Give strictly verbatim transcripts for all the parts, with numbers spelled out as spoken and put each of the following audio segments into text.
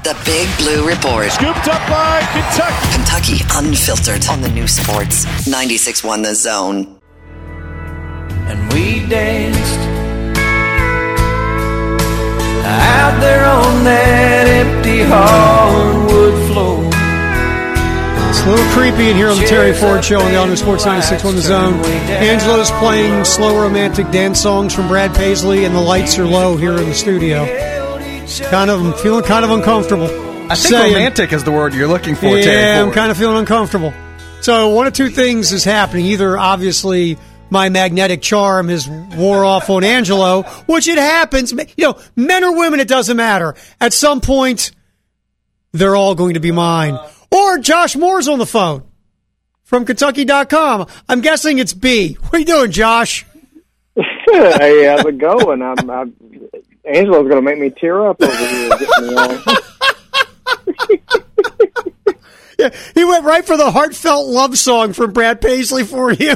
The Big Blue Report. Scooped up by Kentucky. Kentucky Unfiltered on the new sports. ninety-six point one The Zone. And we danced out there on that empty hardwood floor. It's a little creepy in here on the Terry Ford Show on the All New Sports ninety-six point one The Zone. Angelo's playing slow romantic dance songs from Brad Paisley, and the lights are low here in the studio. Kind of, I'm feeling kind of uncomfortable. I think Saying, romantic is the word you're looking for, yeah, Terry Ford. I'm kind of feeling uncomfortable. So one of two things is happening. Either, obviously, my magnetic charm has wore off on Angelo, which it happens. You know, men or women, it doesn't matter. At some point, they're all going to be mine. Or Josh Moore's on the phone from Kentucky dot com. I'm guessing it's B. What are you doing, Josh? Hey, how's it going? I'm, I'm, Angelo's going to make me tear up over here. Get me on. Yeah, he went right for the heartfelt love song from Brad Paisley for you.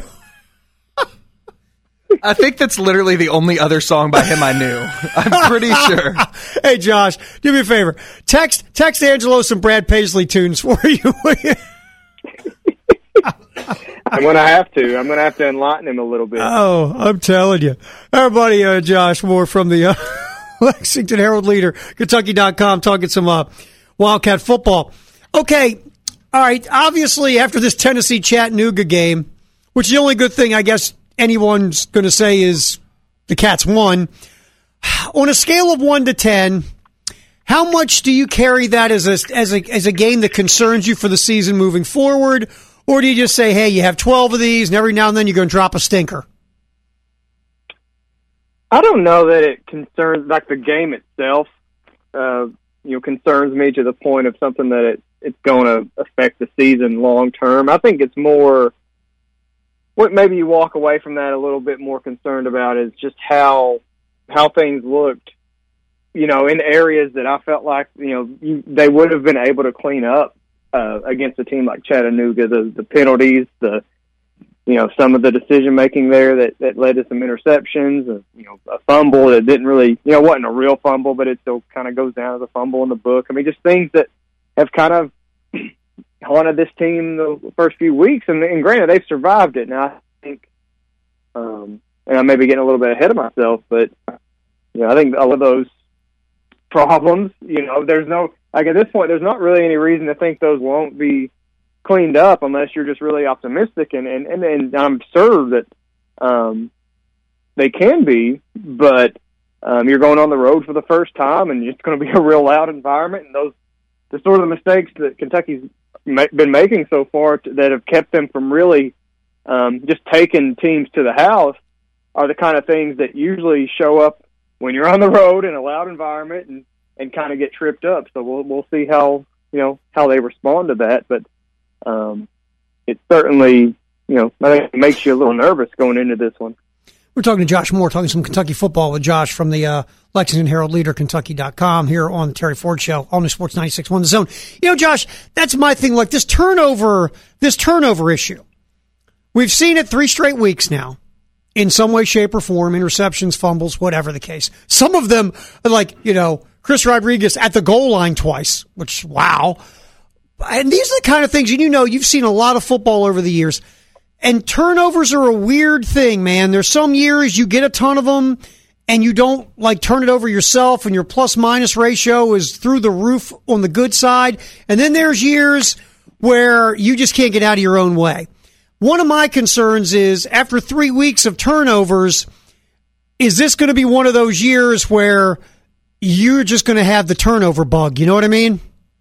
I think that's literally the only other song by him I knew. I'm pretty sure. Hey, Josh, do me a favor. Text text Angelo some Brad Paisley tunes for you. I'm going to have to. I'm going to have to enlighten him a little bit. Oh, I'm telling you. Everybody, uh, Josh Moore from the uh, Lexington Herald-Leader, Kentucky dot com, talking some uh, Wildcat football. Okay, all right, obviously after this Tennessee-Chattanooga game, which the only good thing I guess anyone's going to say is the Cats won, on a scale of one to ten, how much do you carry that as a, as a, as a game that concerns you for the season moving forward? Or do you just say, hey, you have twelve of these, and every now and then you're going to drop a stinker? I don't know that it concerns, like the game itself, uh, you know, concerns me to the point of something that it, it's going to affect the season long term. I think it's more, what maybe you walk away from that a little bit more concerned about is just how how things looked, you know, in areas that I felt like, you know, you, they would have been able to clean up. Uh, against a team like Chattanooga, the, the penalties, the you know some of the decision making there that, that led to some interceptions, uh, you know a fumble that didn't really you know wasn't a real fumble, but it still kind of goes down as a fumble in the book. I mean, just things that have kind of haunted this team the first few weeks, and, and granted they've survived it. Now I think, um, and I may be getting a little bit ahead of myself, but you know I think all of those problems, you know, there's no. Like, at this point, there's not really any reason to think those won't be cleaned up unless you're just really optimistic. And, and, and, and I'm sure that um, they can be, but um, you're going on the road for the first time, and it's going to be a real loud environment. And those the sort of mistakes that Kentucky's ma- been making so far t- that have kept them from really um, just taking teams to the house are the kind of things that usually show up when you're on the road in a loud environment and and kind of get tripped up. So we'll we'll see how you know how they respond to that. But um, it certainly you know I think it makes you a little nervous going into this one. We're talking to Josh Moore, talking some Kentucky football with Josh from the uh, Lexington Herald-Leader, Kentucky dot com here on the Terry Ford Show, All New Sports ninety-six point one The Zone. You know, Josh, that's my thing. Like this turnover, this turnover issue, we've seen it three straight weeks now. In some way, shape, or form, interceptions, fumbles, whatever the case. Some of them, like, you know, Chris Rodriguez at the goal line twice, which, wow. And these are the kind of things, and you know, you've seen a lot of football over the years. And turnovers are a weird thing, man. There's some years you get a ton of them, and you don't, like, turn it over yourself, and your plus-minus ratio is through the roof on the good side. And then there's years where you just can't get out of your own way. One of my concerns is, after three weeks of turnovers, is this going to be one of those years where you're just going to have the turnover bug? You know what I mean?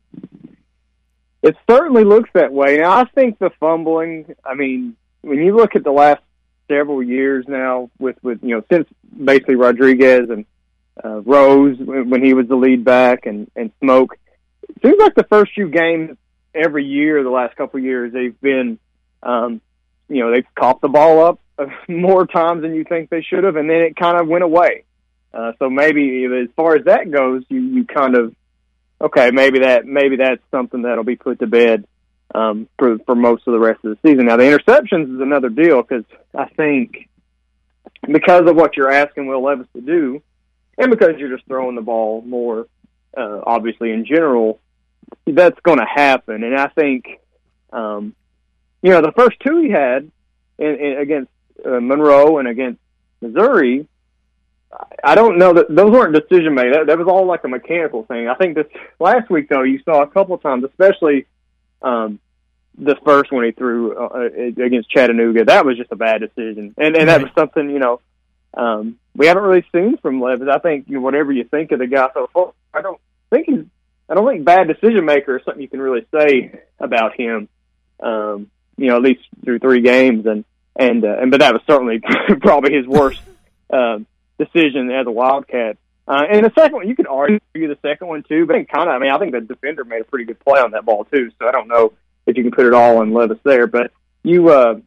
It certainly looks that way. Now, I think the fumbling, I mean, when you look at the last several years now, with, with you know, since basically Rodriguez and uh, Rose, when he was the lead back, and, and Smoke, it seems like the first few games every year, the last couple of years, they've been, um, you know, they've caught the ball up more times than you think they should have, and then it kind of went away. Uh, so maybe as far as that goes, you, you kind of, okay, maybe that maybe that's something that'll be put to bed um, for for most of the rest of the season. Now, the interceptions is another deal, because I think because of what you're asking Will Levis to do, and because you're just throwing the ball more uh, obviously in general, that's going to happen. And I think, um, you know, the first two he had in, in, against uh, Monroe and against Missouri, I don't know that those weren't decision made. That, that was all like a mechanical thing. I think this last week, though, you saw a couple of times, especially um, the first one he threw uh, against Chattanooga. That was just a bad decision, and and that was something, you know, um, we haven't really seen from Levis. I think, you know, whatever you think of the guy so far, I don't think he's. I don't think bad decision maker is something you can really say about him. Um, you know, at least through three games, and and uh, and but that was certainly probably his worst. Um, decision as a Wildcat. Uh, and the second one, you could argue the second one too, but kind of, I mean, I think the defender made a pretty good play on that ball too, so I don't know if you can put it all on Levis there, but you, uh,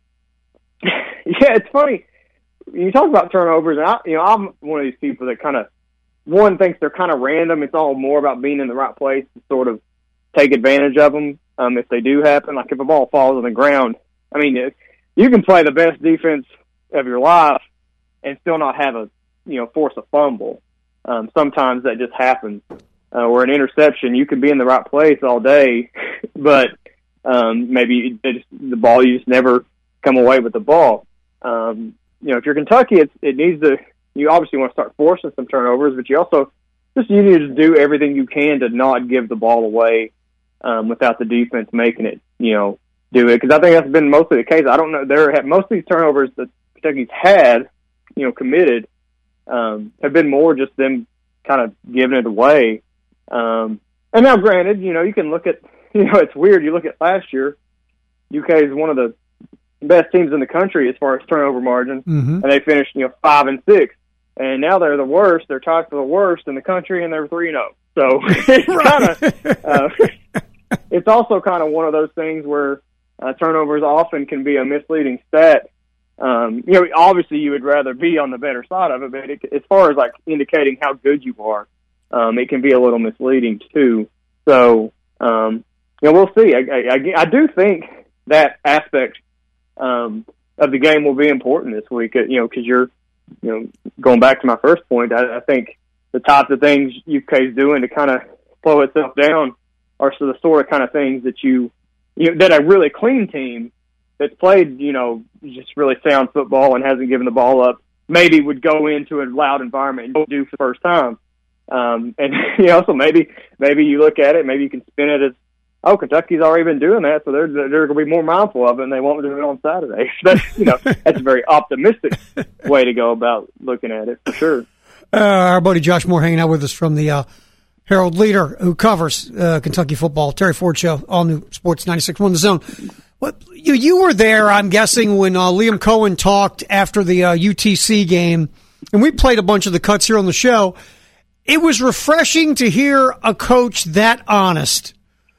yeah, it's funny. You talk about turnovers, and I, you know, I'm one of these people that kind of, one thinks they're kind of random. It's all more about being in the right place to sort of take advantage of them um, if they do happen. Like if a ball falls on the ground, I mean, if you can play the best defense of your life and still not have a, you know, force a fumble. Um, sometimes that just happens. Uh, or an interception, you can be in the right place all day, but um, maybe just, the ball, you just never come away with the ball. Um, you know, if you're Kentucky, it's, it needs to, you obviously want to start forcing some turnovers, but you also just you need to do everything you can to not give the ball away um, without the defense making it, you know, do it. Because I think that's been mostly the case. I don't know. There have most of these turnovers that Kentucky's had, you know, committed, Um, have been more just them kind of giving it away. Um, and now, granted, you know, you can look at, you know, it's weird. You look at last year, U K is one of the best teams in the country as far as turnover margin, mm-hmm. and they finished, you know, five and six. And now they're the worst. They're tied for the worst in the country, and they're three and zero. So it's kind of, uh, it's also kind of one of those things where uh, turnovers often can be a misleading stat. Um, you know, obviously you would rather be on the better side of it, but it, as far as like indicating how good you are, um, it can be a little misleading too. So, um, you know, we'll see. I, I, I do think that aspect um, of the game will be important this week. You know, because you're, you know, going back to my first point, I, I think the types of things U K is doing to kind of slow itself down are so the sort of kind of things that you, you know, that a really clean team that's played, you know, just really sound football and hasn't given the ball up, maybe would go into a loud environment and do for the first time. Um, and, you know, so maybe maybe you look at it, maybe you can spin it as, oh, Kentucky's already been doing that, so they're they're going to be more mindful of it, and they won't do it on Saturday. That's, you know, that's a very optimistic way to go about looking at it, for sure. Uh, our buddy Josh Moore hanging out with us from the uh, Herald Leader, who covers uh, Kentucky football. Terry Ford Show, all new Sports ninety-six point one The Zone. What you you were there, I'm guessing, when uh, Liam Cohen talked after the uh, U T C game, and we played a bunch of the cuts here on the show. It was refreshing to hear a coach that honest.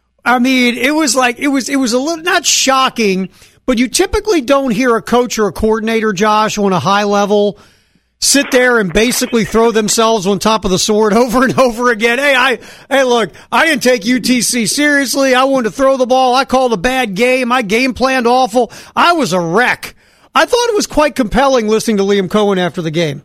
I mean, it was like it was it was a little not shocking, but you typically don't hear a coach or a coordinator, Josh, on a high level sit there and basically throw themselves on top of the sword over and over again. Hey, I, hey, look, I didn't take U T C seriously. I wanted to throw the ball. I called a bad game. I game planned awful. I was a wreck. I thought it was quite compelling listening to Liam Cohen after the game.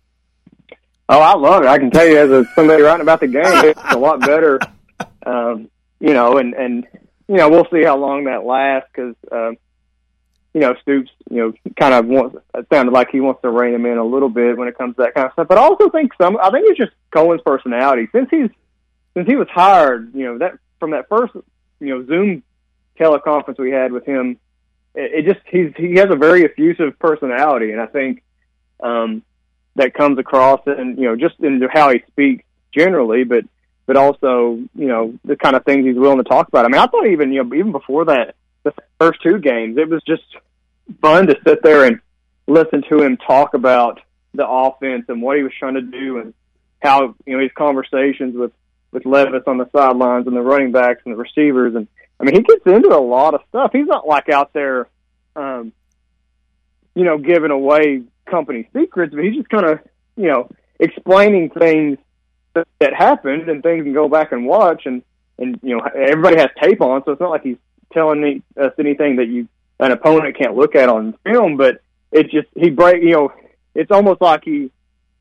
Oh, I love it. I can tell you as a, somebody writing about the game, it's a lot better. Um, you know, and, and, you know, we'll see how long that lasts because, um, you know, Stoops, you know, kind of wants, it sounded like he wants to rein him in a little bit when it comes to that kind of stuff. But I also think some, I think it's just Cohen's personality. Since he's, since he was hired, you know, that from that first, you know, Zoom teleconference we had with him, it, it just, he's, he has a very effusive personality. And I think, um, that comes across and, you know, just in how he speaks generally, but, but also, you know, the kind of things he's willing to talk about. I mean, I thought even, you know, even before that, the first two games, it was just fun to sit there and listen to him talk about the offense and what he was trying to do and how, you know, his conversations with, with Levis on the sidelines and the running backs and the receivers. And, I mean, he gets into a lot of stuff. He's not like out there, um, you know, giving away company secrets, but he's just kind of, you know, explaining things that, that happened and things you can go back and watch. And, and, you know, everybody has tape on, so it's not like he's telling me, us anything that you an opponent can't look at on film, but it's just he break. You know, it's almost like he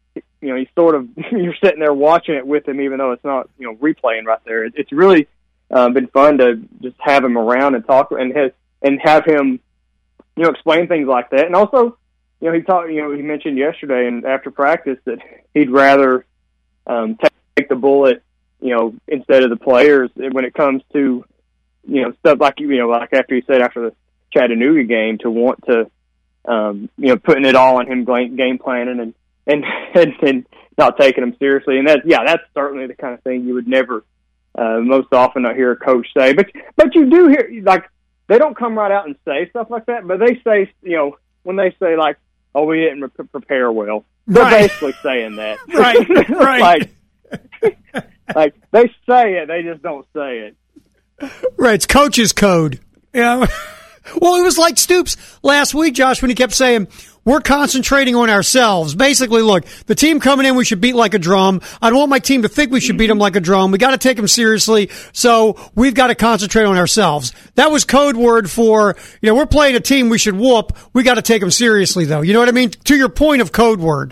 you know, he's sort of, you're sitting there watching it with him, even though it's not, you know, replaying right there. It, it's really uh, been fun to just have him around and talk and have, and have him, you know, explain things like that. And also, you know, he talked, you know, he mentioned yesterday and after practice that he'd rather um, take the bullet, you know, instead of the players when it comes to, you know, stuff like, you know, like after he said after the Chattanooga game to want to, um, you know, putting it all on him game planning and, and, and, and not taking him seriously. And that's, yeah, that's certainly the kind of thing you would never, uh, most often not hear a coach say, but, but you do hear, like, they don't come right out and say stuff like that, but they say, you know, when they say like, oh, we didn't re- prepare well, they're right. basically saying that. Right, right. like, like, they say it, they just don't say it. Right, it's coach's code. Yeah. Well, it was like Stoops last week, Josh, when he kept saying, we're concentrating on ourselves. Basically, look, the team coming in, we should beat like a drum. I don't want my team to think we should beat them like a drum. We got to take them seriously, so we've got to concentrate on ourselves. That was code word for, you know, we're playing a team we should whoop. We got to take them seriously, though. You know what I mean? To your point of code word.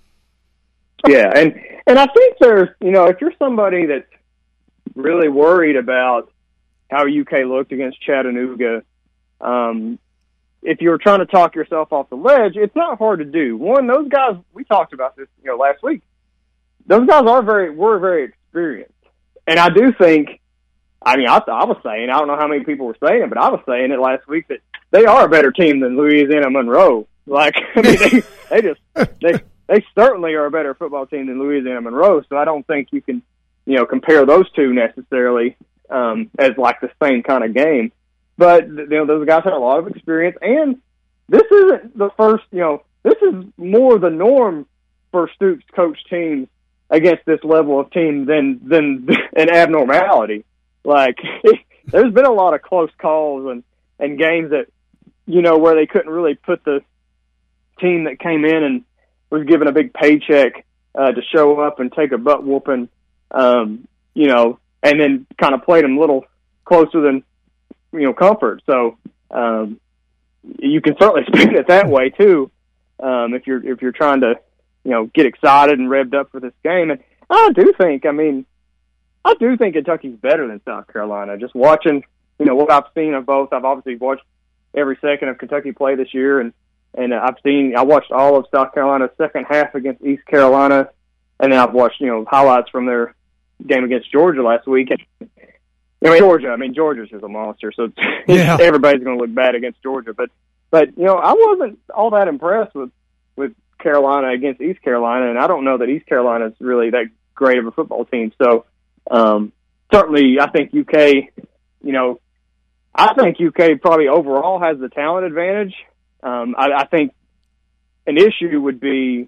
Yeah, and, and I think there's, you know, if you're somebody that's really worried about how U K looked against Chattanooga, um, if you were trying to talk yourself off the ledge, it's not hard to do. One, those guys, we talked about this, you know, last week. Those guys are very, were very experienced. And I do think, I mean, I, I was saying, I don't know how many people were saying it, but I was saying it last week that they are a better team than Louisiana Monroe. Like, I mean, they, they just, they, they certainly are a better football team than Louisiana Monroe. So I don't think you can, you know, compare those two necessarily, um, as like the same kind of game. But, you know, those guys have a lot of experience, and this isn't the first, you know, this is more the norm for Stoops coach teams against this level of team than, than an abnormality. Like, there's been a lot of close calls and, and games that, you know, where they couldn't really put the team that came in and was given a big paycheck uh, to show up and take a butt whooping, um, you know, and then kind of played them a little closer than, you know, comfort. So um, you can certainly spin it that way too, um, if you're if you're trying to, you know, get excited and revved up for this game. And I do think, I mean, I do think Kentucky's better than South Carolina. Just watching, you know, what I've seen of both. I've obviously watched every second of Kentucky play this year, and and I've seen, I watched all of South Carolina's second half against East Carolina, and then I've watched, you know, highlights from their game against Georgia last week. And, I mean, Georgia, I mean, Georgia's just a monster, so yeah. Everybody's going to look bad against Georgia. But, but you know, I wasn't all that impressed with, with Carolina against East Carolina, and I don't know that East Carolina is really that great of a football team. So, um, certainly, I think U K, you know, I think U K probably overall has the talent advantage. Um, I, I think an issue would be,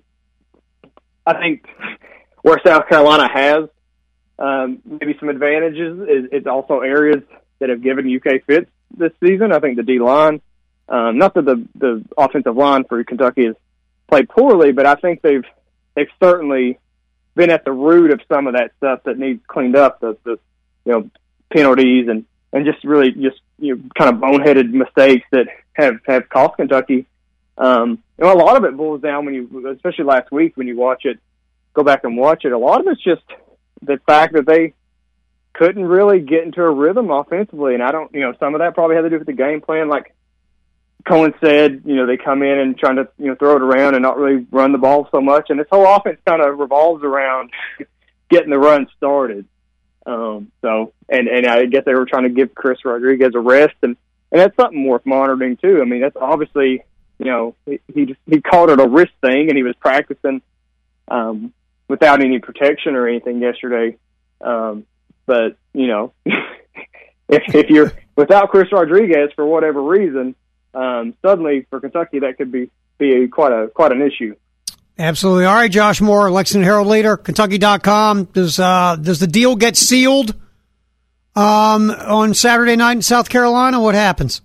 I think where South Carolina has Um, maybe some advantages is, is also areas that have given U K fits this season. I think the D-line, um, not that the, the offensive line for Kentucky has played poorly, but I think they've they've certainly been at the root of some of that stuff that needs cleaned up, the, the you know, penalties and, and just really just, you know, kind of boneheaded mistakes that have, have cost Kentucky. Um, you know, a lot of it boils down when you, especially last week when you watch it, go back and watch it, a lot of it's just the fact that they couldn't really get into a rhythm offensively. And I don't, you know, some of that probably had to do with the game plan. Like Cohen said, you know, they come in and trying to, you know, throw it around and not really run the ball so much. And this whole offense kind of revolves around getting the run started. Um, so, and, and I guess they were trying to give Chris Rodriguez a rest, and, and that's something worth monitoring too. I mean, that's obviously, you know, he, he just, he called it a wrist thing, and he was practicing, um, without any protection or anything yesterday. Um, but, you know, if, if you're without Chris Rodriguez for whatever reason, um, suddenly for Kentucky, that could be, be a, quite a, quite an issue. Absolutely. All right, Josh Moore, Lexington Herald leader, Kentucky dot com. Does, uh, does the deal get sealed, um, on Saturday night in South Carolina? What happens?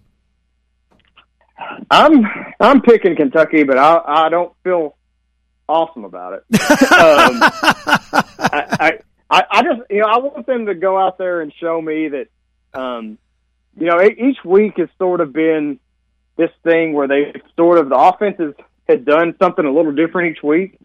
I'm, I'm picking Kentucky, but I, I don't feel awesome about it. um, I, I, I just, you know, I want them to go out there and show me that, um, you know, each week has sort of been this thing where they sort of, the offenses had done something a little different each week.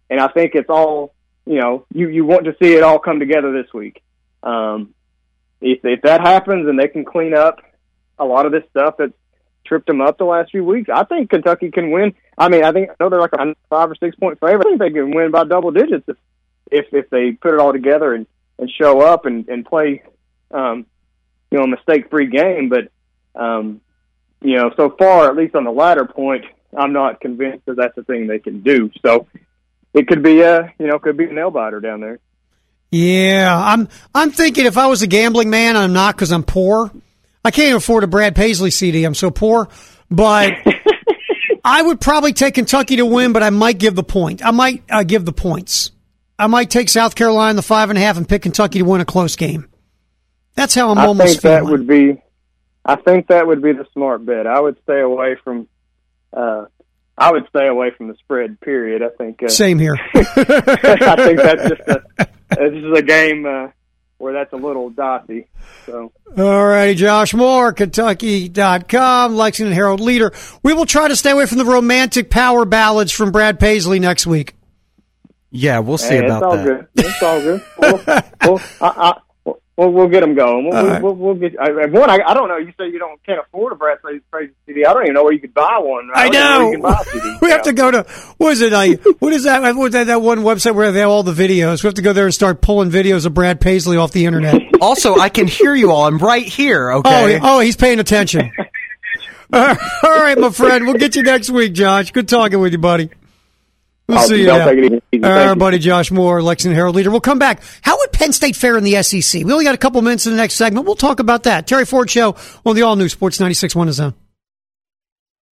and I think it's all, you know, you, you want to see it all come together this week. Um, if, if that happens and they can clean up a lot of this stuff that's tripped them up the last few weeks, I think Kentucky can win. I mean, I think I know they're like a five or six point favorite. I think they can win by double digits if if, if they put it all together and, and show up and, and play, um, you know, a mistake-free game. But, um, you know, so far, at least on the latter point, I'm not convinced that that's the thing they can do. So it could be a, you know, could be a nail biter down there. Yeah, I'm I'm thinking if I was a gambling man, I'm not because I'm poor. I can't afford a Brad Paisley C D. I'm so poor. But I would probably take Kentucky to win, but I might give the point. I might uh, give the points. I might take South Carolina the five and a half and pick Kentucky to win a close game. That's how I'm I almost think feeling. that would be, I think that would be the smart bet. I would stay away from, uh, I would stay away from the spread. Period. I think. Uh, Same here. I think that's just a, this is a game uh, where that's a little dicey. So. All righty, Josh Moore, Kentucky dot com, Lexington Herald leader. We will try to stay away from the romantic power ballads from Brad Paisley next week. Yeah, we'll see hey, about it's all that. Good. It's all good. We'll, we'll, I, I, we'll, we'll get them going. We'll, we'll, right. we'll, we'll get. I, one, I, I don't know. You say you don't can't afford a Brad Paisley C D. I don't even know where you could buy one. I, I know. know where you can buy a C D. We have to go to what is it? Like, what is that? What is that? That one website where they have all the videos. We have to go there and start pulling videos of Brad Paisley off the internet. Also, I can hear you all. I'm right here, okay? Oh, oh, he's paying attention. All right, my friend. We'll get you next week, Josh. Good talking with you, buddy. We'll I'll, see you I'll now. take it easy. All Thank right, you. buddy, Josh Moore, Lexington Herald leader. We'll come back. How would Penn State fare in the S E C? We only got a couple minutes in the next segment. We'll talk about that. Terry Ford Show on the all-new Sports ninety-six point one The Zone.